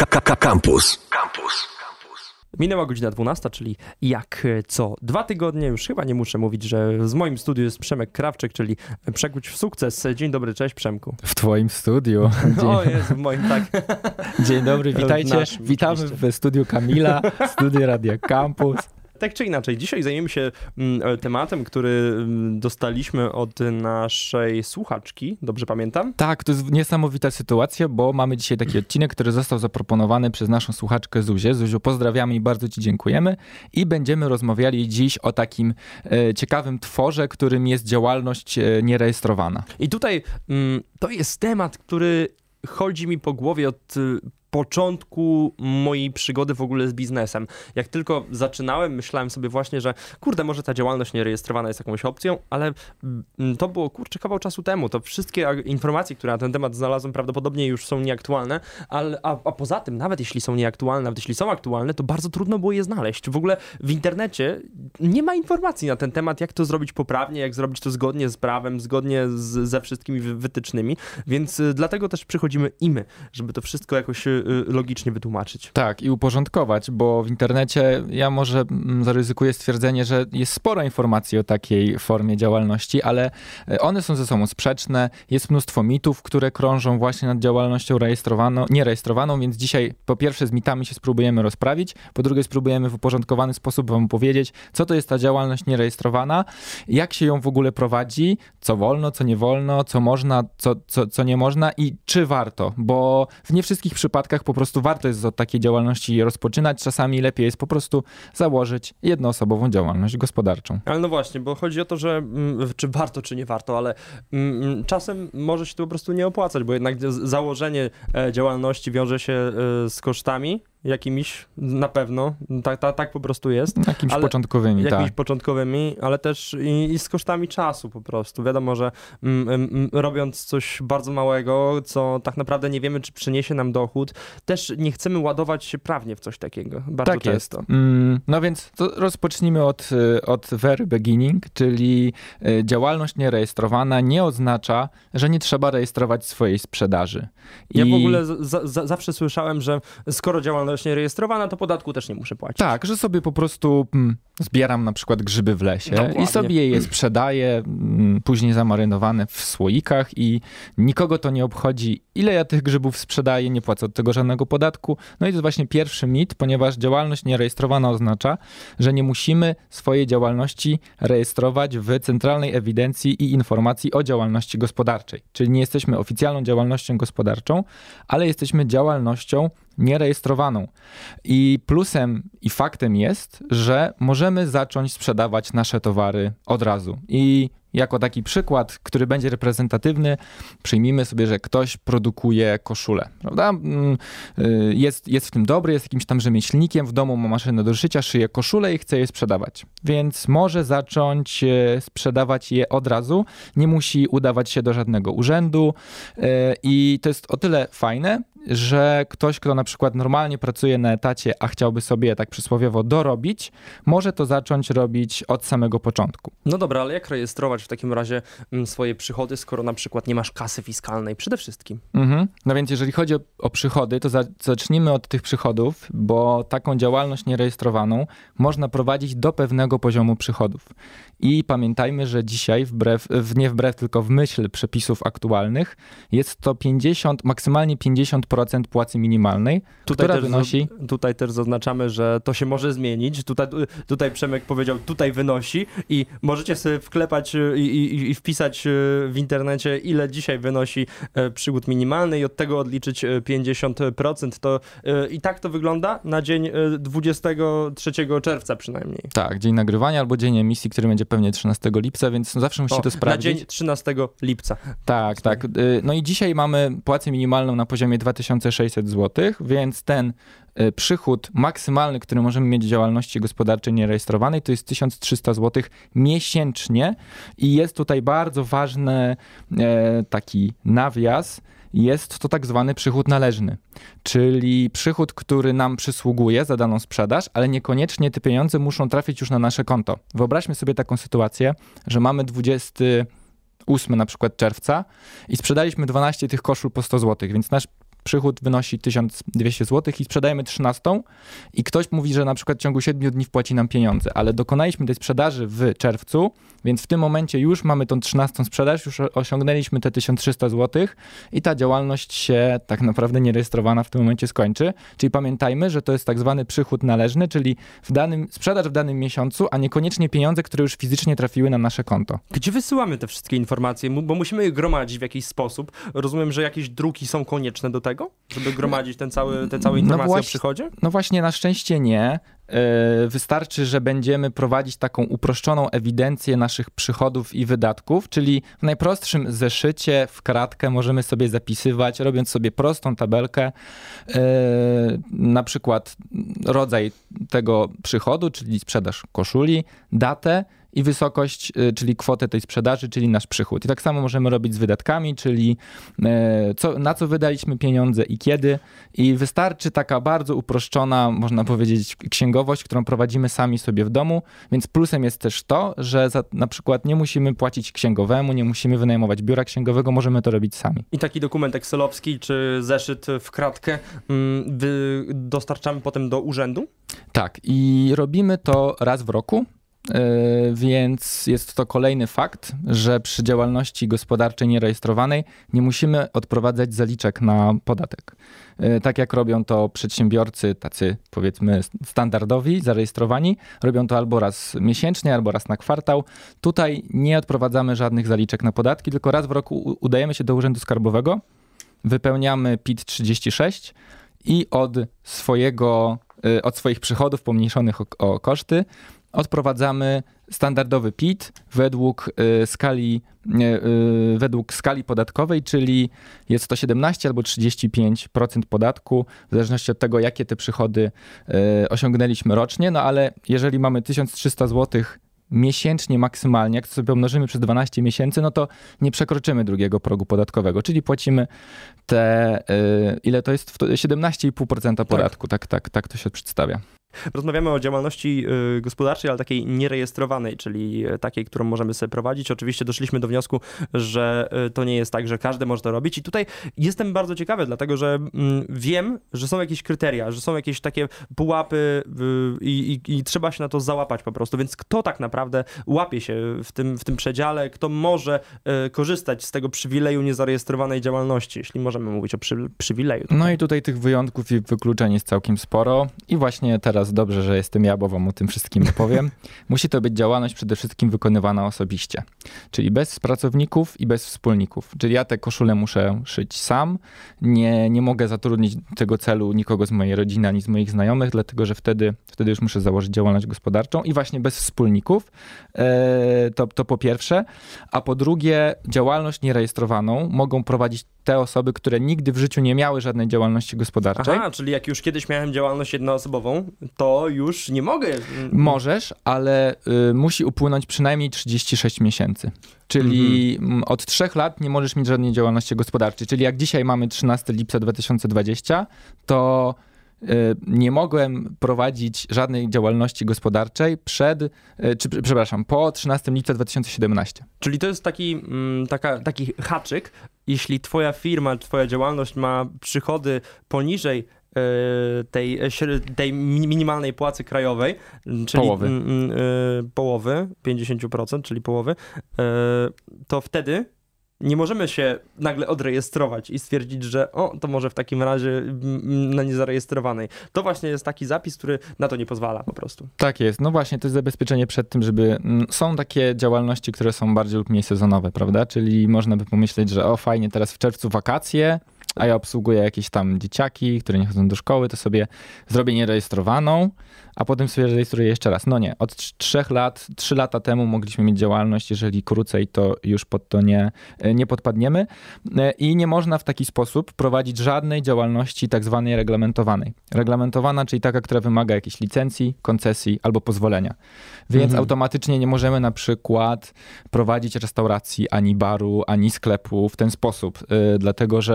Campus. Minęła godzina 12, czyli jak co 2 tygodnie, już chyba nie muszę mówić, że z moim studiu jest Przemek Krawczyk, czyli Przekuć w sukces. Dzień dobry, cześć Przemku. W twoim studiu. O Jezu, w moim, tak. Dzień dobry, witajcie. Naszym, witamy oczywiście. w studiu Kamila, studiu Radia Campus. Tak czy inaczej, dzisiaj zajmiemy się tematem, który dostaliśmy od naszej słuchaczki, dobrze pamiętam? Tak, to jest niesamowita sytuacja, bo mamy dzisiaj taki odcinek, który został zaproponowany przez naszą słuchaczkę Zuzię. Zuziu, pozdrawiamy i bardzo ci dziękujemy. I będziemy rozmawiali dziś o takim ciekawym tworze, którym jest działalność nierejestrowana. I tutaj to jest temat, który chodzi mi po głowie od początku mojej przygody w ogóle z biznesem. Jak tylko zaczynałem, myślałem sobie właśnie, że kurde, może ta działalność nierejestrowana jest jakąś opcją, ale to było, kawał czasu temu. To wszystkie informacje, które na ten temat znalazłem, prawdopodobnie już są nieaktualne, a poza tym, nawet jeśli są nieaktualne, nawet jeśli są aktualne, to bardzo trudno było je znaleźć. W ogóle w internecie nie ma informacji na ten temat, jak to zrobić poprawnie, jak zrobić to zgodnie z prawem, zgodnie ze wszystkimi wytycznymi, więc dlatego też przychodzimy i my, żeby to wszystko jakoś logicznie wytłumaczyć. Tak, i uporządkować, bo w internecie ja może zaryzykuję stwierdzenie, że jest sporo informacji o takiej formie działalności, ale one są ze sobą sprzeczne. Jest mnóstwo mitów, które krążą właśnie nad działalnością nierejestrowaną, więc dzisiaj po pierwsze z mitami się spróbujemy rozprawić, po drugie spróbujemy w uporządkowany sposób wam powiedzieć, co to jest ta działalność nierejestrowana, jak się ją w ogóle prowadzi, co wolno, co nie wolno, co można, co nie można i czy warto, bo w nie wszystkich przypadkach po prostu warto jest od takiej działalności rozpoczynać. Czasami lepiej jest po prostu założyć jednoosobową działalność gospodarczą. Ale no właśnie, bo chodzi o to, że czy warto, czy nie warto, ale czasem może się to po prostu nie opłacać, bo jednak założenie działalności wiąże się z kosztami jakimiś, na pewno, tak po prostu jest. Jakimiś początkowymi, jakimiś początkowymi, ale też i z kosztami czasu po prostu. Wiadomo, że robiąc coś bardzo małego, co tak naprawdę nie wiemy, czy przyniesie nam dochód, też nie chcemy ładować się prawnie w coś takiego. Bardzo często. Jest. No więc to rozpocznijmy od very beginning, czyli działalność nierejestrowana nie oznacza, że nie trzeba rejestrować swojej sprzedaży. Ja w ogóle zawsze słyszałem, że skoro działalność nierejestrowana, to podatku też nie muszę płacić. Tak, że sobie po prostu zbieram na przykład grzyby w lesie. Dokładnie. I sobie je sprzedaję, później zamarynowane w słoikach i nikogo to nie obchodzi, ile ja tych grzybów sprzedaję, nie płacę od tego żadnego podatku. No i to jest właśnie pierwszy mit, ponieważ działalność nierejestrowana oznacza, że nie musimy swojej działalności rejestrować w Centralnej Ewidencji i Informacji o Działalności Gospodarczej. Czyli nie jesteśmy oficjalną działalnością gospodarczą, ale jesteśmy działalnością nierejestrowaną. I plusem i faktem jest, że możemy zacząć sprzedawać nasze towary od razu. I jako taki przykład, który będzie reprezentatywny, przyjmijmy sobie, że ktoś produkuje koszulę, prawda? Jest w tym dobry, jest jakimś tam rzemieślnikiem, w domu ma maszynę do szycia, szyje koszulę i chce je sprzedawać. Więc może zacząć sprzedawać je od razu, nie musi udawać się do żadnego urzędu i to jest o tyle fajne, że ktoś, kto na przykład normalnie pracuje na etacie, a chciałby sobie tak przysłowiowo dorobić, może to zacząć robić od samego początku. No dobra, ale jak rejestrować w takim razie swoje przychody, skoro na przykład nie masz kasy fiskalnej przede wszystkim? No więc jeżeli chodzi o przychody, to zacznijmy od tych przychodów, bo taką działalność nierejestrowaną można prowadzić do pewnego poziomu przychodów. I pamiętajmy, że dzisiaj nie wbrew, tylko w myśl przepisów aktualnych jest to maksymalnie 50% płacy minimalnej, która wynosi... Tutaj też zaznaczamy, że to się może zmienić. Tutaj Przemek powiedział, tutaj wynosi i możecie sobie wklepać i wpisać w internecie, ile dzisiaj wynosi przychód minimalny i od tego odliczyć 50%. To i tak to wygląda na dzień 23 czerwca przynajmniej. Tak, dzień nagrywania albo dzień emisji, który będzie pewnie 13 lipca, więc zawsze musicie to sprawdzić. Na dzień 13 lipca. Tak. No i dzisiaj mamy płacę minimalną na poziomie 2600 zł, więc ten przychód maksymalny, który możemy mieć w działalności gospodarczej nierejestrowanej, to jest 1300 zł miesięcznie i jest tutaj bardzo ważny taki nawias, jest to tak zwany przychód należny, czyli przychód, który nam przysługuje za daną sprzedaż, ale niekoniecznie te pieniądze muszą trafić już na nasze konto. Wyobraźmy sobie taką sytuację, że mamy 28 na przykład czerwca i sprzedaliśmy 12 tych koszul po 100 zł, więc nasz przychód wynosi 1200 zł i sprzedajemy 13 i ktoś mówi, że na przykład w ciągu 7 dni wpłaci nam pieniądze, ale dokonaliśmy tej sprzedaży w czerwcu, więc w tym momencie już mamy tą 13 sprzedaż, już osiągnęliśmy te 1300 zł i ta działalność się tak naprawdę nierejestrowana w tym momencie skończy. Czyli pamiętajmy, że to jest tak zwany przychód należny, czyli sprzedaż w danym miesiącu, a niekoniecznie pieniądze, które już fizycznie trafiły na nasze konto. Gdzie wysyłamy te wszystkie informacje? Bo musimy je gromadzić w jakiś sposób. Rozumiem, że jakieś druki są konieczne do tego, żeby gromadzić te całe informacje o przychodzie? No właśnie, na szczęście nie. Wystarczy, że będziemy prowadzić taką uproszczoną ewidencję naszych przychodów i wydatków, czyli w najprostszym zeszycie w kratkę możemy sobie zapisywać, robiąc sobie prostą tabelkę, na przykład rodzaj tego przychodu, czyli sprzedaż koszuli, datę i wysokość, czyli kwotę tej sprzedaży, czyli nasz przychód. I tak samo możemy robić z wydatkami, czyli na co wydaliśmy pieniądze i kiedy. I wystarczy taka bardzo uproszczona, można powiedzieć, księgowość, którą prowadzimy sami sobie w domu, więc plusem jest też to, że na przykład nie musimy płacić księgowemu, nie musimy wynajmować biura księgowego, możemy to robić sami. I taki dokument excelowski czy zeszyt w kratkę dostarczamy potem do urzędu? Tak, i robimy to raz w roku. Więc jest to kolejny fakt, że przy działalności gospodarczej nierejestrowanej nie musimy odprowadzać zaliczek na podatek. Tak jak robią to przedsiębiorcy tacy, powiedzmy, standardowi, zarejestrowani, robią to albo raz miesięcznie, albo raz na kwartał. Tutaj nie odprowadzamy żadnych zaliczek na podatki, tylko raz w roku udajemy się do Urzędu Skarbowego, wypełniamy PIT-36 i od swoich przychodów pomniejszonych o koszty odprowadzamy standardowy PIT według skali podatkowej, czyli jest to 17 albo 35% podatku, w zależności od tego, jakie te przychody osiągnęliśmy rocznie. No ale jeżeli mamy 1300 zł miesięcznie maksymalnie, jak to sobie pomnożymy przez 12 miesięcy, no to nie przekroczymy drugiego progu podatkowego, czyli płacimy ile to jest? 17,5% podatku, tak to się przedstawia. Rozmawiamy o działalności gospodarczej, ale takiej nierejestrowanej, czyli takiej, którą możemy sobie prowadzić. Oczywiście doszliśmy do wniosku, że to nie jest tak, że każdy może to robić i tutaj jestem bardzo ciekawy, dlatego że wiem, że są jakieś kryteria, że są jakieś takie pułapy i trzeba się na to załapać po prostu, więc kto tak naprawdę łapie się w tym przedziale, kto może korzystać z tego przywileju niezarejestrowanej działalności, jeśli możemy mówić o przywileju. No i tutaj tych wyjątków i wykluczeń jest całkiem sporo i właśnie teraz dobrze, że jestem ja, bo wam o tym wszystkim opowiem. Musi to być działalność przede wszystkim wykonywana osobiście, czyli bez pracowników i bez wspólników. Czyli ja te koszule muszę szyć sam, nie mogę zatrudnić do tego celu nikogo z mojej rodziny ani z moich znajomych, dlatego że wtedy już muszę założyć działalność gospodarczą i właśnie bez wspólników, to po pierwsze, a po drugie działalność nierejestrowaną mogą prowadzić te osoby, które nigdy w życiu nie miały żadnej działalności gospodarczej. Aha, czyli jak już kiedyś miałem działalność jednoosobową, to już nie mogę. Możesz, ale musi upłynąć przynajmniej 36 miesięcy. Czyli od 3 lat nie możesz mieć żadnej działalności gospodarczej. Czyli jak dzisiaj mamy 13 lipca 2020, to nie mogłem prowadzić żadnej działalności gospodarczej po 13 lipca 2017. Czyli to jest taki haczyk, jeśli twoja firma, twoja działalność ma przychody poniżej tej minimalnej płacy krajowej, czyli połowy, 50%, czyli połowy, to wtedy nie możemy się nagle odrejestrować i stwierdzić, że to może w takim razie na niezarejestrowanej. To właśnie jest taki zapis, który na to nie pozwala po prostu. Tak jest. No właśnie, to jest zabezpieczenie przed tym, żeby... Są takie działalności, które są bardziej lub mniej sezonowe, prawda? Czyli można by pomyśleć, że fajnie, teraz w czerwcu wakacje, a ja obsługuję jakieś tam dzieciaki, które nie chodzą do szkoły, to sobie zrobię nierejestrowaną, a potem sobie rejestruję jeszcze raz. No nie, od 3 lata temu mogliśmy mieć działalność, jeżeli krócej, to już pod to nie podpadniemy i nie można w taki sposób prowadzić żadnej działalności tak zwanej reglamentowanej. Reglamentowana, czyli taka, która wymaga jakiejś licencji, koncesji albo pozwolenia. Więc automatycznie nie możemy na przykład prowadzić restauracji, ani baru, ani sklepu w ten sposób, dlatego że sklepu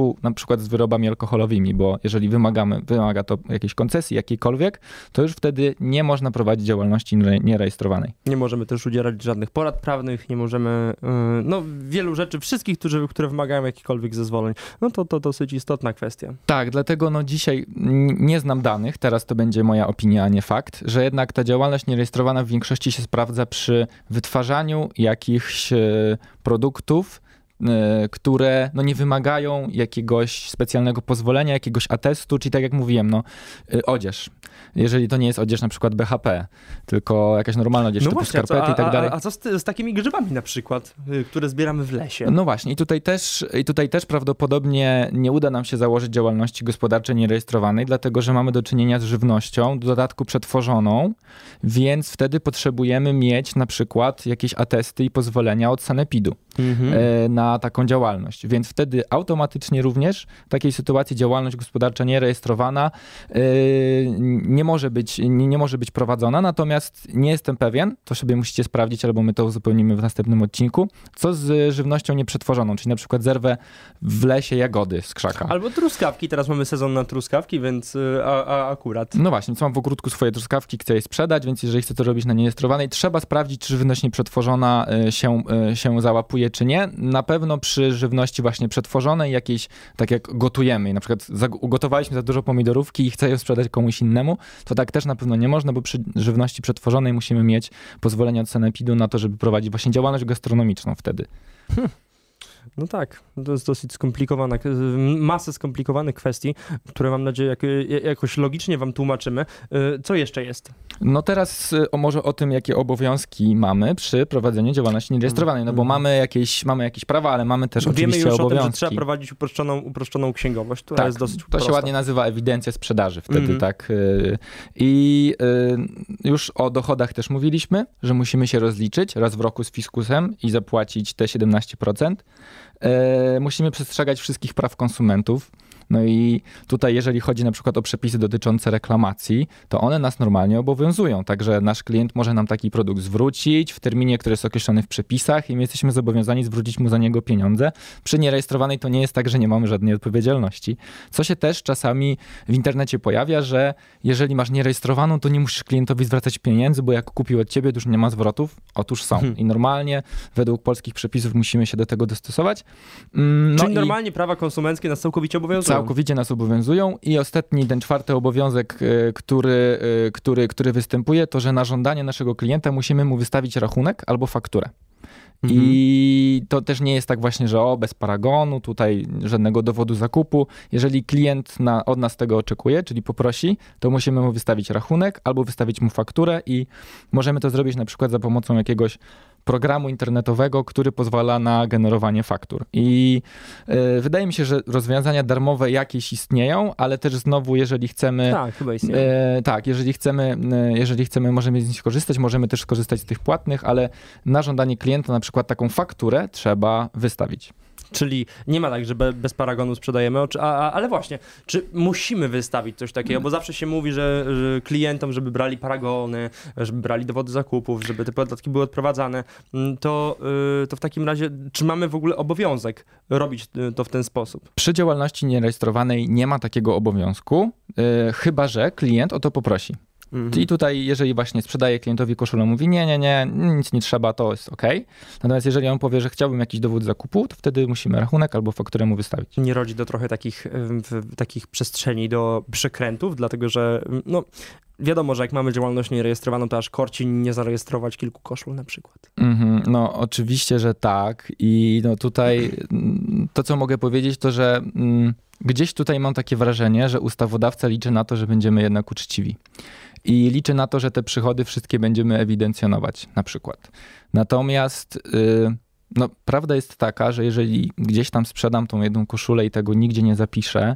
sklepu na przykład z wyrobami alkoholowymi, bo jeżeli wymaga to jakiejś koncesji jakiejkolwiek, to już wtedy nie można prowadzić działalności nierejestrowanej. Nie możemy też udzielać żadnych porad prawnych, nie możemy, wielu rzeczy, wszystkich, które wymagają jakichkolwiek zezwoleń. No to dosyć istotna kwestia. Tak, dlatego dzisiaj nie znam danych, teraz to będzie moja opinia, a nie fakt, że jednak ta działalność nierejestrowana w większości się sprawdza przy wytwarzaniu jakichś produktów, które nie wymagają jakiegoś specjalnego pozwolenia, jakiegoś atestu, czyli tak jak mówiłem, odzież. Jeżeli to nie jest odzież na przykład BHP, tylko jakaś normalna odzież typu skarpety i tak dalej. A co z takimi grzybami na przykład, które zbieramy w lesie? No właśnie, i tutaj też prawdopodobnie nie uda nam się założyć działalności gospodarczej nierejestrowanej, dlatego że mamy do czynienia z żywnością, w dodatku przetworzoną, więc wtedy potrzebujemy mieć na przykład jakieś atesty i pozwolenia od sanepidu na taką działalność. Więc wtedy automatycznie również w takiej sytuacji działalność gospodarcza nierejestrowana nie może być prowadzona, natomiast nie jestem pewien, to sobie musicie sprawdzić, albo my to uzupełnimy w następnym odcinku, co z żywnością nieprzetworzoną, czyli na przykład zerwę w lesie jagody z krzaka. Albo truskawki, teraz mamy sezon na truskawki, więc akurat. No właśnie, co mam w ogródku swoje truskawki, chcę je sprzedać, więc jeżeli chcę to robić na nierejestrowanej, trzeba sprawdzić, czy żywność nieprzetworzona się załapuje, czy nie. Na pewno przy żywności właśnie przetworzonej, jakiejś, tak jak gotujemy, na przykład ugotowaliśmy za dużo pomidorówki i chcę je sprzedać komuś innemu, to tak też na pewno nie można, bo przy żywności przetworzonej musimy mieć pozwolenie od sanepidu na to, żeby prowadzić właśnie działalność gastronomiczną wtedy. No tak, to jest dosyć skomplikowana, masę skomplikowanych kwestii, które mam nadzieję jakoś logicznie wam tłumaczymy. Co jeszcze jest? No teraz może o tym, jakie obowiązki mamy przy prowadzeniu działalności nierejestrowanej, no bo mamy jakieś prawa, ale mamy też oczywiście wiemy już obowiązki. O tym, że trzeba prowadzić uproszczoną księgowość, która jest dosyć prosta. To się ładnie nazywa ewidencja sprzedaży wtedy, tak. I już o dochodach też mówiliśmy, że musimy się rozliczyć raz w roku z fiskusem i zapłacić te 17%. Musimy przestrzegać wszystkich praw konsumentów. No i tutaj, jeżeli chodzi na przykład o przepisy dotyczące reklamacji, to one nas normalnie obowiązują. Także nasz klient może nam taki produkt zwrócić w terminie, który jest określony w przepisach i my jesteśmy zobowiązani zwrócić mu za niego pieniądze. Przy nierejestrowanej to nie jest tak, że nie mamy żadnej odpowiedzialności. Co się też czasami w internecie pojawia, że jeżeli masz nierejestrowaną, to nie musisz klientowi zwracać pieniędzy, bo jak kupił od ciebie, to już nie ma zwrotów. Otóż są. I normalnie według polskich przepisów musimy się do tego dostosować. Czyli normalnie prawa konsumenckie nas całkowicie obowiązują. Całkowicie nas obowiązują i ostatni, ten czwarty obowiązek, który występuje, to że na żądanie naszego klienta musimy mu wystawić rachunek albo fakturę. I to też nie jest tak właśnie, że bez paragonu, tutaj żadnego dowodu zakupu. Jeżeli klient od nas tego oczekuje, czyli poprosi, to musimy mu wystawić rachunek albo wystawić mu fakturę i możemy to zrobić na przykład za pomocą jakiegoś programu internetowego, który pozwala na generowanie faktur. I wydaje mi się, że rozwiązania darmowe jakieś istnieją, ale też znowu, jeżeli chcemy... Tak, chyba istnieją. Jeżeli chcemy, możemy z nich skorzystać, możemy też skorzystać z tych płatnych, ale na żądanie klienta na przykład taką fakturę trzeba wystawić. Czyli nie ma tak, że bez paragonu sprzedajemy, ale właśnie, czy musimy wystawić coś takiego, bo zawsze się mówi, że klientom, żeby brali paragony, żeby brali dowody zakupów, żeby te podatki były odprowadzane, to w takim razie, czy mamy w ogóle obowiązek robić to w ten sposób? Przy działalności nierejestrowanej nie ma takiego obowiązku, chyba że klient o to poprosi. Czyli tutaj, jeżeli właśnie sprzedaje klientowi koszulę, mówi nie, nic nie trzeba, to jest okej. Natomiast jeżeli on powie, że chciałbym jakiś dowód zakupu, to wtedy musimy rachunek albo fakturę mu wystawić. Nie rodzi to trochę takich przestrzeni do przekrętów, dlatego że wiadomo, że jak mamy działalność nierejestrowaną, to aż korci nie zarejestrować kilku koszul na przykład. No oczywiście, że tak. I tutaj to, co mogę powiedzieć, to że gdzieś tutaj mam takie wrażenie, że ustawodawca liczy na to, że będziemy jednak uczciwi. I liczy na to, że te przychody wszystkie będziemy ewidencjonować na przykład. Natomiast prawda jest taka, że jeżeli gdzieś tam sprzedam tą jedną koszulę i tego nigdzie nie zapiszę,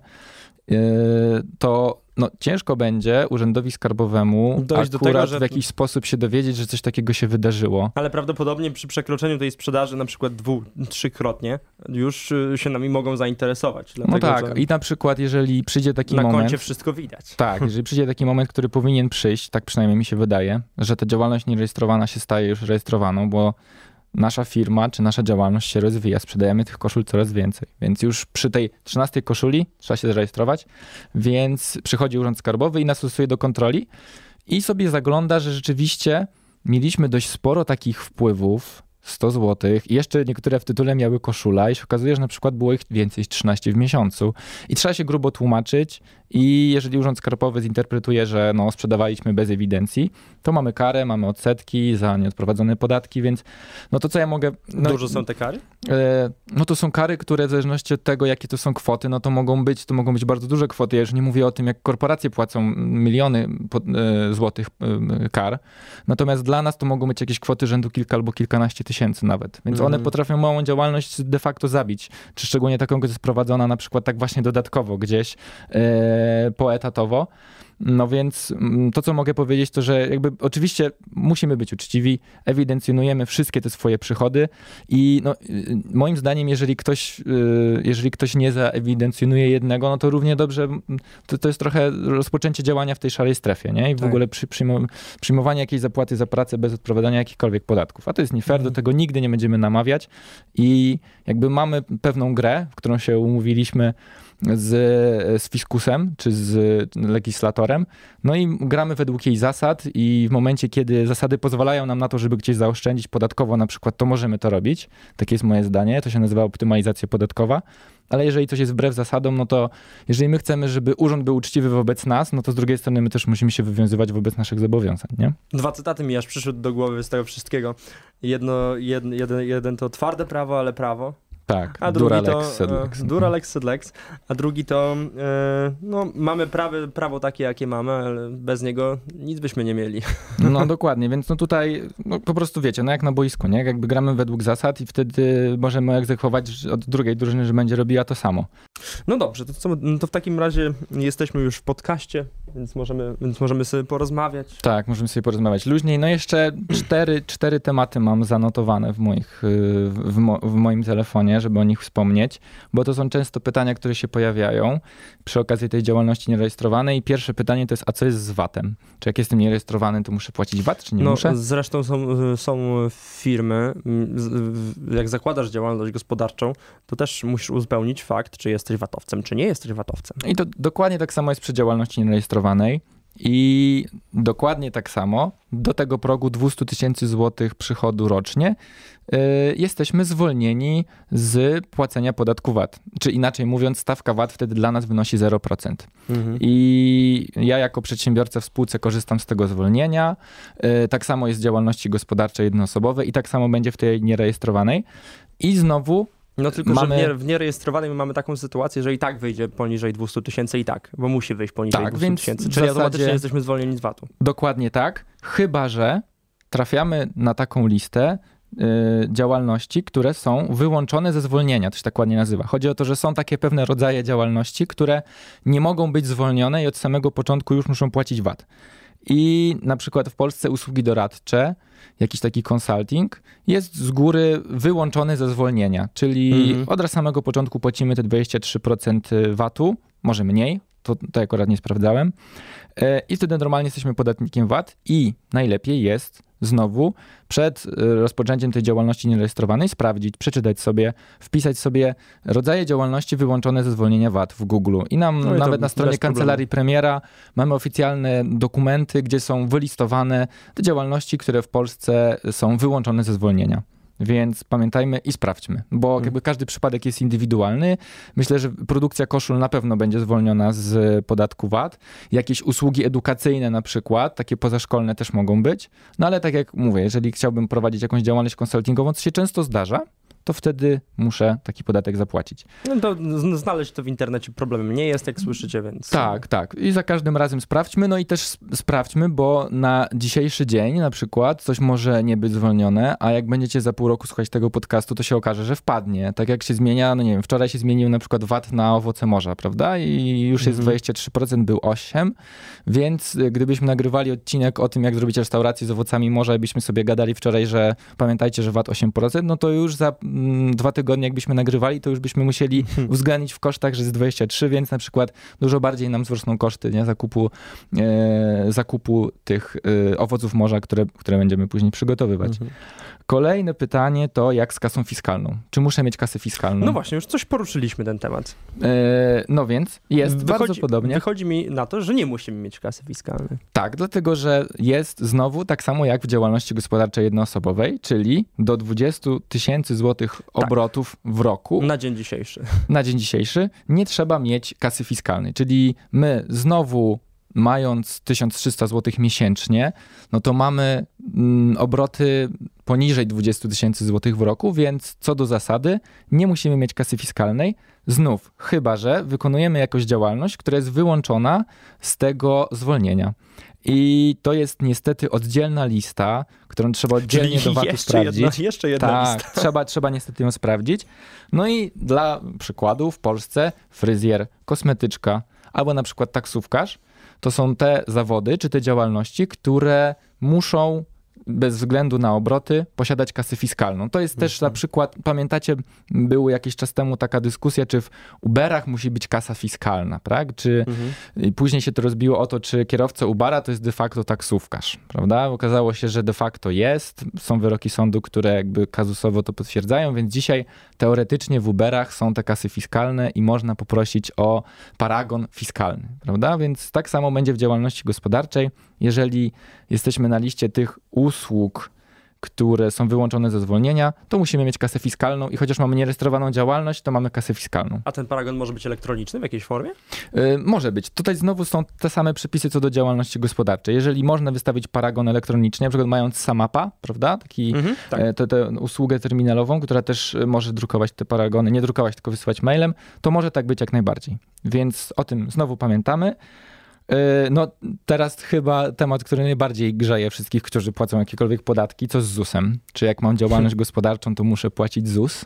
to ciężko będzie urzędowi skarbowemu dojść do tego, że w jakiś sposób się dowiedzieć, że coś takiego się wydarzyło. Ale prawdopodobnie przy przekroczeniu tej sprzedaży na przykład 2-3-krotnie już się nami mogą zainteresować. Dlatego, i na przykład jeżeli przyjdzie taki moment... Na koncie wszystko widać. Tak, jeżeli przyjdzie taki moment, który powinien przyjść, tak przynajmniej mi się wydaje, że ta działalność nierejestrowana się staje już rejestrowaną, bo nasza firma czy nasza działalność się rozwija, sprzedajemy tych koszul coraz więcej. Więc już przy tej 13 koszuli trzeba się zarejestrować, więc przychodzi Urząd Skarbowy i nas stosuje do kontroli i sobie zagląda, że rzeczywiście mieliśmy dość sporo takich wpływów, 100 zł i jeszcze niektóre w tytule miały koszula i się okazuje, że na przykład było ich więcej niż 13 w miesiącu. I trzeba się grubo tłumaczyć i jeżeli Urząd Skarbowy zinterpretuje, że sprzedawaliśmy bez ewidencji, to mamy karę, mamy odsetki za nieodprowadzone podatki, więc to co ja mogę... Dużo są te kary? To są kary, które w zależności od tego, jakie to są kwoty, to mogą być bardzo duże kwoty. Ja już nie mówię o tym, jak korporacje płacą miliony złotych kar. Natomiast dla nas to mogą być jakieś kwoty rzędu kilka albo kilkanaście tysięcy nawet. Więc one potrafią małą działalność de facto zabić. Czy szczególnie taką, która jest prowadzona na przykład tak właśnie dodatkowo gdzieś poetatowo. Więc to, co mogę powiedzieć, to, że jakby oczywiście musimy być uczciwi, ewidencjonujemy wszystkie te swoje przychody i moim zdaniem, jeżeli ktoś nie zaewidencjonuje jednego, to równie dobrze, to jest trochę rozpoczęcie działania w tej szarej strefie, nie? I w ogóle przyjmowanie jakiejś zapłaty za pracę bez odprowadzania jakichkolwiek podatków. A to jest nie fair, do tego nigdy nie będziemy namawiać i jakby mamy pewną grę, w którą się umówiliśmy z fiskusem, czy z legislatorem, i gramy według jej zasad i w momencie, kiedy zasady pozwalają nam na to, żeby gdzieś zaoszczędzić podatkowo na przykład, to możemy to robić. Takie jest moje zdanie, to się nazywa optymalizacja podatkowa, ale jeżeli coś jest wbrew zasadom, to jeżeli my chcemy, żeby urząd był uczciwy wobec nas, to z drugiej strony my też musimy się wywiązywać wobec naszych zobowiązań, nie? 2 cytaty mi aż przyszły do głowy z tego wszystkiego. Jeden to twarde prawo, ale prawo. Tak, a dura drugi lex sed lex. Dura lex sed lex, a drugi to mamy prawo takie, jakie mamy, ale bez niego nic byśmy nie mieli. Dokładnie, więc tutaj po prostu wiecie, jak na boisku, nie? Jakby gramy według zasad i wtedy możemy egzekwować od drugiej drużyny, że będzie robiła to samo. No dobrze, to w takim razie jesteśmy już w podcaście, więc możemy sobie porozmawiać. Tak, możemy sobie porozmawiać luźniej. Jeszcze 4 tematy mam zanotowane w moim telefonie, żeby o nich wspomnieć, bo to są często pytania, które się pojawiają przy okazji tej działalności nierejestrowanej. I pierwsze pytanie to jest, a co jest z VAT-em? Czy jak jestem nierejestrowany, to muszę płacić VAT, czy nie muszę? Zresztą są firmy, jak zakładasz działalność gospodarczą, to też musisz uzupełnić fakt, czy jesteś VAT-owcem, czy nie jesteś VAT-owcem. I to dokładnie tak samo jest przy działalności nierejestrowanej. I dokładnie tak samo do tego progu 200 000 złotych przychodu rocznie jesteśmy zwolnieni z płacenia podatku VAT. Czy inaczej mówiąc, stawka VAT wtedy dla nas wynosi 0%. I ja jako przedsiębiorca w spółce korzystam z tego zwolnienia. Tak samo jest w działalności gospodarczej jednoosobowej i tak samo będzie w tej nierejestrowanej. I znowu tylko że w nierejestrowanej mamy taką sytuację, że i tak wyjdzie poniżej 200 000 i tak, bo musi wyjść poniżej 200 000, czyli automatycznie jesteśmy zwolnieni z VAT-u. Dokładnie tak, chyba że trafiamy na taką listę działalności, które są wyłączone ze zwolnienia, to się tak ładnie nazywa. Chodzi o to, że są takie pewne rodzaje działalności, które nie mogą być zwolnione i od samego początku już muszą płacić VAT. I na przykład w Polsce usługi doradcze, jakiś taki consulting, jest z góry wyłączony ze zwolnienia, czyli od samego początku płacimy te 23% VAT-u, może mniej, to akurat nie sprawdzałem. I wtedy normalnie jesteśmy podatnikiem VAT i najlepiej jest znowu przed rozpoczęciem tej działalności nierejestrowanej sprawdzić, przeczytać sobie, wpisać sobie rodzaje działalności wyłączone ze zwolnienia VAT w Google. I nam nawet na stronie kancelarii premiera mamy oficjalne dokumenty, gdzie są wylistowane te działalności, które w Polsce są wyłączone ze zwolnienia. Więc pamiętajmy i sprawdźmy, bo jakby każdy przypadek jest indywidualny. Myślę, że produkcja koszul na pewno będzie zwolniona z podatku VAT. Jakieś usługi edukacyjne na przykład, takie pozaszkolne też mogą być. Ale tak jak mówię, jeżeli chciałbym prowadzić jakąś działalność konsultingową, co się często zdarza, to wtedy muszę taki podatek zapłacić. To znaleźć to w internecie problemem nie jest, jak słyszycie, więc... Tak. I za każdym razem sprawdźmy, i też sprawdźmy, bo na dzisiejszy dzień na przykład coś może nie być zwolnione, a jak będziecie za pół roku słuchać tego podcastu, to się okaże, że wpadnie. Tak jak się zmienia, nie wiem, wczoraj się zmienił na przykład VAT na owoce morza, prawda? I już jest 23%, był 8%, więc gdybyśmy nagrywali odcinek o tym, jak zrobić restaurację z owocami morza i byśmy sobie gadali wczoraj, że pamiętajcie, że VAT 8%, to już za 2 tygodnie jakbyśmy nagrywali, to już byśmy musieli uwzględnić w kosztach, że jest 23, więc na przykład dużo bardziej nam wzrosną koszty, nie? Zakupu tych owoców morza, które będziemy później przygotowywać. Kolejne pytanie to jak z kasą fiskalną? Czy muszę mieć kasę fiskalną? No właśnie, już coś poruszyliśmy ten temat. No więc jest bardzo podobnie. Wychodzi mi na to, że nie musimy mieć kasy fiskalnej. Tak, dlatego że jest znowu tak samo jak w działalności gospodarczej jednoosobowej, czyli do 20 000 złotych obrotów w roku. Na dzień dzisiejszy. Na dzień dzisiejszy nie trzeba mieć kasy fiskalnej, czyli my znowu mając 1300 zł miesięcznie, no to mamy obroty poniżej 20 000 zł w roku, więc co do zasady nie musimy mieć kasy fiskalnej. Znów, chyba że wykonujemy jakąś działalność, która jest wyłączona z tego zwolnienia. I to jest niestety oddzielna lista, którą trzeba oddzielnie do VAT-u sprawdzić. Jeszcze jedna lista. Trzeba niestety ją sprawdzić. No i dla przykładu w Polsce fryzjer, kosmetyczka albo na przykład taksówkarz to są te zawody czy te działalności, które muszą bez względu na obroty posiadać kasę fiskalną. To jest też na przykład, pamiętacie, było jakiś czas temu taka dyskusja, czy w Uberach musi być kasa fiskalna, tak? Czy później się to rozbiło o to, czy kierowca Ubera to jest de facto taksówkarz, prawda? Okazało się, że de facto jest. Są wyroki sądu, które jakby kazusowo to potwierdzają, więc dzisiaj teoretycznie w Uberach są te kasy fiskalne i można poprosić o paragon fiskalny, prawda? Więc tak samo będzie w działalności gospodarczej. Jeżeli jesteśmy na liście tych usług, które są wyłączone ze zwolnienia, to musimy mieć kasę fiskalną i chociaż mamy nierejestrowaną działalność, to mamy kasę fiskalną. A ten paragon może być elektroniczny w jakiejś formie? Może być. Tutaj znowu są te same przepisy co do działalności gospodarczej. Jeżeli można wystawić paragon elektronicznie, na przykład mając Samapa, prawda? Tę usługę terminalową, która też może drukować te paragony, nie drukować, tylko wysyłać mailem, to może tak być jak najbardziej. Więc o tym znowu pamiętamy. No teraz chyba temat, który najbardziej grzeje wszystkich, którzy płacą jakiekolwiek podatki, co z ZUS-em. Czy jak mam działalność gospodarczą, to muszę płacić ZUS?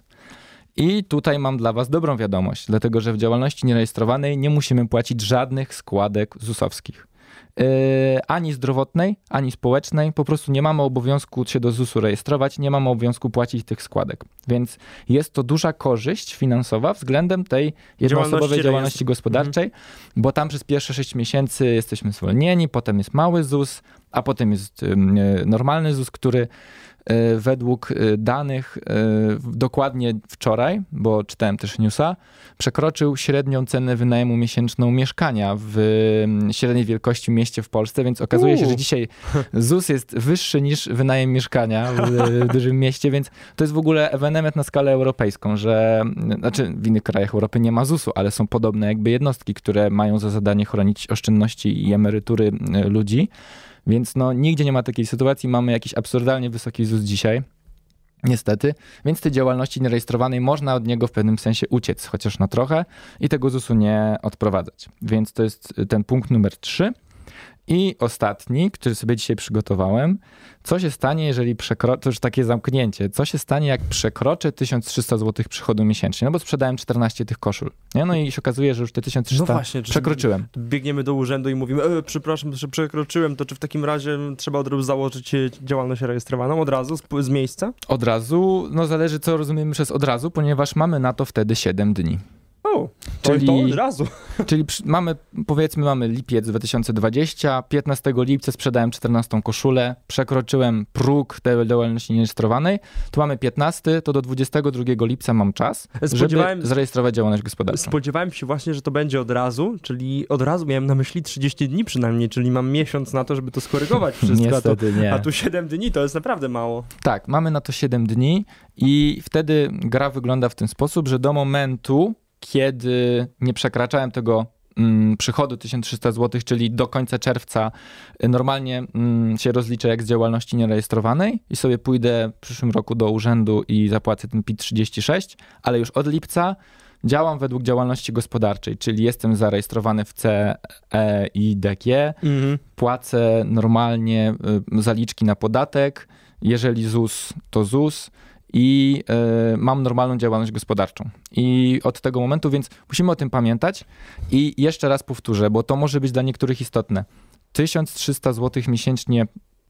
I tutaj mam dla was dobrą wiadomość, dlatego że w działalności nierejestrowanej nie musimy płacić żadnych składek ZUS-owskich. Ani zdrowotnej, ani społecznej. Po prostu nie mamy obowiązku się do ZUS-u rejestrować, nie mamy obowiązku płacić tych składek. Więc jest to duża korzyść finansowa względem tej jednoosobowej działalności gospodarczej, bo tam przez pierwsze 6 miesięcy jesteśmy zwolnieni, potem jest mały ZUS, a potem jest normalny ZUS, który według danych dokładnie wczoraj, bo czytałem też newsa, przekroczył średnią cenę wynajmu miesięczną mieszkania w średniej wielkości mieście w Polsce, więc okazuje się, że dzisiaj ZUS jest wyższy niż wynajem mieszkania w dużym mieście, więc to jest w ogóle ewenement na skalę europejską, że znaczy w innych krajach Europy nie ma ZUS-u, ale są podobne jakby jednostki, które mają za zadanie chronić oszczędności i emerytury ludzi. Więc no nigdzie nie ma takiej sytuacji, mamy jakiś absurdalnie wysoki ZUS dzisiaj, niestety, więc tej działalności nierejestrowanej można od niego w pewnym sensie uciec, chociaż na trochę i tego ZUS-u nie odprowadzać. Więc to jest ten punkt numer 3. I ostatni, który sobie dzisiaj przygotowałem, co się stanie, jeżeli przekroczę, to już takie zamknięcie, co się stanie, jak przekroczę 1300 zł przychodu miesięcznie, no bo sprzedałem 14 tych koszul, nie? No i się okazuje, że już te 1300 przekroczyłem. Biegniemy do urzędu i mówimy, przepraszam, że przekroczyłem, to czy w takim razie trzeba od razu założyć działalność rejestrowaną od razu z miejsca? Od razu, no zależy co rozumiemy przez od razu, ponieważ mamy na to wtedy 7 dni. Czyli to od razu. Czyli mamy lipiec 2020, 15 lipca sprzedałem 14 koszulę, przekroczyłem próg tej działalności nierejestrowanej, tu mamy 15, to do 22 lipca mam czas, żeby zarejestrować działalność gospodarczą. Spodziewałem się właśnie, że to będzie od razu, czyli od razu miałem na myśli 30 dni przynajmniej, czyli mam miesiąc na to, żeby to skorygować wszystko. Niestety nie. A tu 7 dni to jest naprawdę mało. Tak, mamy na to 7 dni i wtedy gra wygląda w ten sposób, że do momentu, kiedy nie przekraczałem tego przychodu 1300 zł, czyli do końca czerwca normalnie się rozliczę jak z działalności nierejestrowanej i sobie pójdę w przyszłym roku do urzędu i zapłacę ten PIT 36, ale już od lipca działam według działalności gospodarczej, czyli jestem zarejestrowany w CE i DG, płacę normalnie zaliczki na podatek, jeżeli ZUS, to ZUS, i mam normalną działalność gospodarczą. I od tego momentu, więc musimy o tym pamiętać i jeszcze raz powtórzę, bo to może być dla niektórych istotne. 1300 zł miesięcznie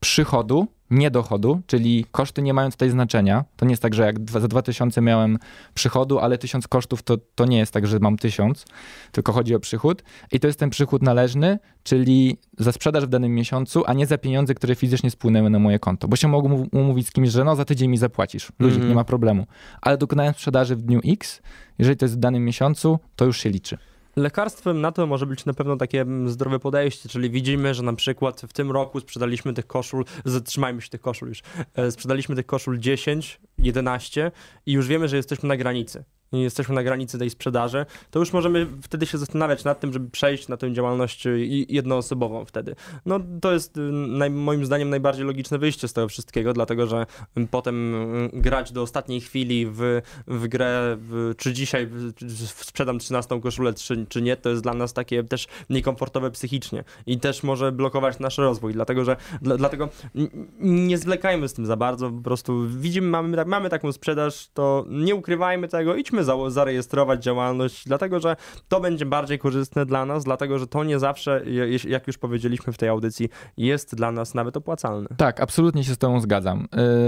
przychodu, nie dochodu, czyli koszty nie mają tutaj znaczenia. To nie jest tak, że jak za 2000 miałem przychodu, ale 1000 kosztów, to nie jest tak, że mam 1000, tylko chodzi o przychód. I to jest ten przychód należny, czyli za sprzedaż w danym miesiącu, a nie za pieniądze, które fizycznie spłynęły na moje konto. Bo się mogą umówić z kimś, że no za tydzień mi zapłacisz. Luzik, nie ma problemu. Ale dokonałem sprzedaży w dniu X, jeżeli to jest w danym miesiącu, to już się liczy. Lekarstwem na to może być na pewno takie zdrowe podejście, czyli widzimy, że na przykład w tym roku sprzedaliśmy tych koszul, zatrzymajmy się tych koszul już, sprzedaliśmy tych koszul 10, 11 i już wiemy, że jesteśmy na granicy. Jesteśmy na granicy tej sprzedaży, to już możemy wtedy się zastanawiać nad tym, żeby przejść na tę działalność jednoosobową wtedy. No to jest moim zdaniem najbardziej logiczne wyjście z tego wszystkiego, dlatego że potem grać do ostatniej chwili w grę, czy dzisiaj sprzedam 13 koszulę, czy nie, to jest dla nas takie też niekomfortowe psychicznie i też może blokować nasz rozwój, dlatego nie zwlekajmy z tym za bardzo, po prostu widzimy, mamy taką sprzedaż, to nie ukrywajmy tego, idźmy zarejestrować działalność, dlatego że to będzie bardziej korzystne dla nas, dlatego że to nie zawsze, jak już powiedzieliśmy w tej audycji, jest dla nas nawet opłacalne. Tak, absolutnie się z tobą zgadzam.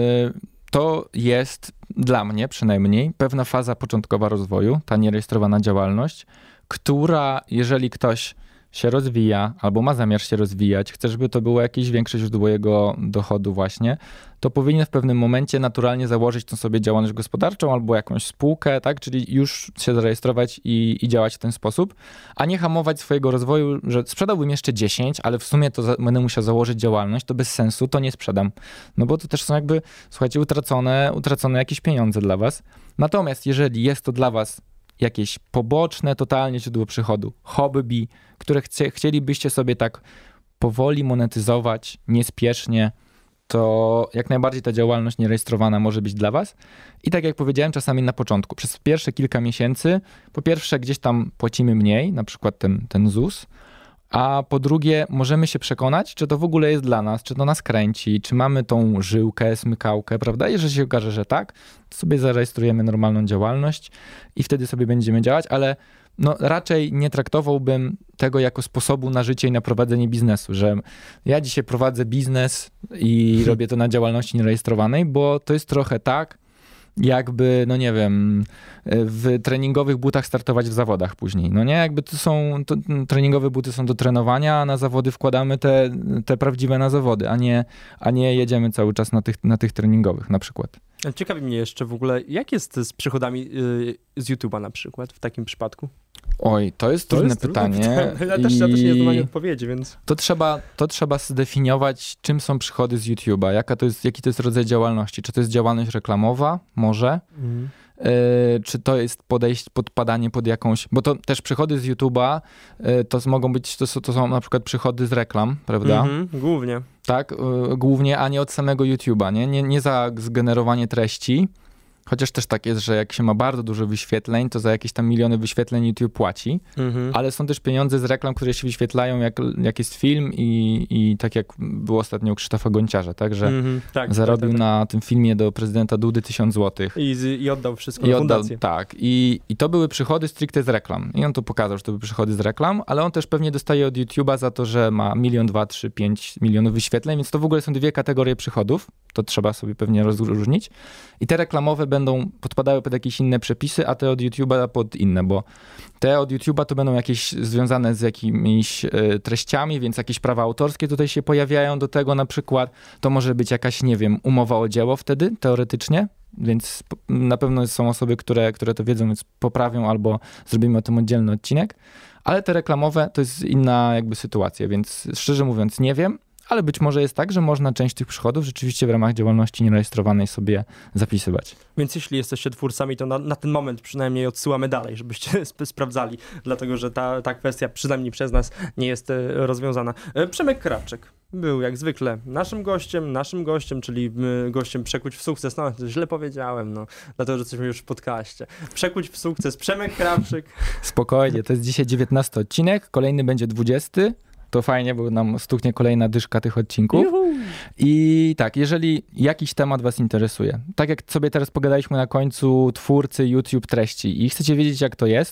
To jest dla mnie przynajmniej pewna faza początkowa rozwoju, ta nierejestrowana działalność, która jeżeli ktoś się rozwija albo ma zamiar się rozwijać, chce, żeby to było jakieś większe źródło jego dochodu właśnie, to powinien w pewnym momencie naturalnie założyć tą sobie działalność gospodarczą albo jakąś spółkę, tak? Czyli już się zarejestrować i działać w ten sposób, a nie hamować swojego rozwoju, że sprzedałbym jeszcze 10, ale w sumie to będę musiał założyć działalność, to bez sensu, to nie sprzedam. No bo to też są jakby, słuchajcie, utracone jakieś pieniądze dla was. Natomiast jeżeli jest to dla was jakieś poboczne totalnie źródło przychodu, hobby, które chcielibyście sobie tak powoli monetyzować, niespiesznie, to jak najbardziej ta działalność nierejestrowana może być dla was. I tak jak powiedziałem czasami na początku, przez pierwsze kilka miesięcy, po pierwsze gdzieś tam płacimy mniej, na przykład ten ZUS, a po drugie możemy się przekonać, czy to w ogóle jest dla nas, czy to nas kręci, czy mamy tą żyłkę, smykałkę, prawda? Jeżeli się okaże, że tak, to sobie zarejestrujemy normalną działalność i wtedy sobie będziemy działać, ale no raczej nie traktowałbym tego jako sposobu na życie i na prowadzenie biznesu, że ja dzisiaj prowadzę biznes i robię to na działalności nierejestrowanej, bo to jest trochę tak, jakby, no nie wiem, w treningowych butach startować w zawodach później. No nie, jakby treningowe buty są do trenowania, a na zawody wkładamy te prawdziwe na zawody, a nie jedziemy cały czas na tych treningowych na przykład. Ciekawi mnie jeszcze w ogóle, jak jest z przychodami z YouTube'a na przykład w takim przypadku? Oj, to jest trudne pytanie. Ja też nie znam odpowiedzi, więc... To trzeba zdefiniować, czym są przychody z YouTube'a, jaki to jest rodzaj działalności. Czy to jest działalność reklamowa? Może. Czy to jest podpadanie pod jakąś... Bo to też przychody z YouTube'a to mogą być, to są na przykład przychody z reklam, prawda? Głównie. Tak, głównie, a nie od samego YouTube'a, nie za zgenerowanie treści. Chociaż też tak jest, że jak się ma bardzo dużo wyświetleń, to za jakieś tam miliony wyświetleń YouTube płaci, ale są też pieniądze z reklam, które się wyświetlają, jak jest film i tak jak było ostatnio u Krzysztofa Gonciarza, tak, że zarobił na tym filmie do prezydenta Dudy 1000 złotych. I oddał wszystko na fundację. Tak, i to były przychody stricte z reklam. I on to pokazał, że to były przychody z reklam, ale on też pewnie dostaje od YouTube'a za to, że ma 1, 2, 3, 5 milionów wyświetleń, więc to w ogóle są dwie kategorie przychodów, to trzeba sobie pewnie rozróżnić. I te reklamowe będą podpadały pod jakieś inne przepisy, a te od YouTube'a pod inne, bo te od YouTube'a to będą jakieś związane z jakimiś treściami, więc jakieś prawa autorskie tutaj się pojawiają do tego na przykład. To może być jakaś, nie wiem, umowa o dzieło wtedy, teoretycznie, więc na pewno są osoby, które to wiedzą, więc poprawią albo zrobimy o tym oddzielny odcinek, ale te reklamowe to jest inna jakby sytuacja, więc szczerze mówiąc nie wiem, ale być może jest tak, że można część tych przychodów rzeczywiście w ramach działalności nierejestrowanej sobie zapisywać. Więc jeśli jesteście twórcami, to na ten moment przynajmniej odsyłamy dalej, żebyście sprawdzali, dlatego że ta kwestia przynajmniej przez nas nie jest rozwiązana. Przemek Krawczyk był jak zwykle naszym gościem, czyli gościem Przekuć w sukces. No, to źle powiedziałem, no, dlatego że jesteśmy już w podcaście. Przekuć w sukces, Przemek Krawczyk. Spokojnie, to jest dzisiaj 19 odcinek, kolejny będzie 20. To fajnie, bo nam stuknie kolejna dyszka tych odcinków. Juhu. I tak, jeżeli jakiś temat was interesuje, tak jak sobie teraz pogadaliśmy na końcu, twórcy YouTube treści i chcecie wiedzieć, jak to jest,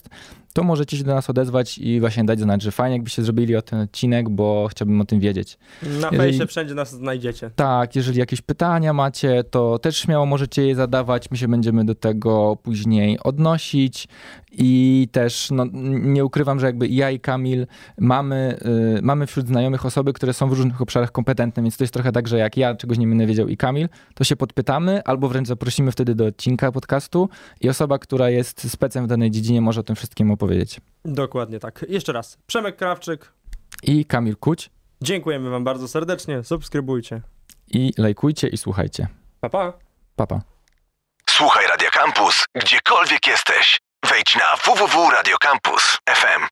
to możecie się do nas odezwać i właśnie dać znać, że fajnie jakbyście zrobili o ten odcinek, bo chciałbym o tym wiedzieć. Na fejsie wszędzie nas znajdziecie. Tak, jeżeli jakieś pytania macie, to też śmiało możecie je zadawać, my się będziemy do tego później odnosić i też nie ukrywam, że jakby ja i Kamil mamy wśród znajomych osoby, które są w różnych obszarach kompetentne, więc to jest trochę tak, że jak ja czegoś nie będę wiedział i Kamil, to się podpytamy albo wręcz zaprosimy wtedy do odcinka podcastu i osoba, która jest specem w danej dziedzinie, może o tym wszystkim opowiedzieć. Dokładnie tak. Jeszcze raz, Przemek Krawczyk I Kamil Kuć. Dziękujemy wam bardzo serdecznie, subskrybujcie. I lajkujcie i słuchajcie. Pa, pa. Pa, pa. Słuchaj Radia Campus, gdziekolwiek jesteś. Wejdź na www.radiocampus.fm.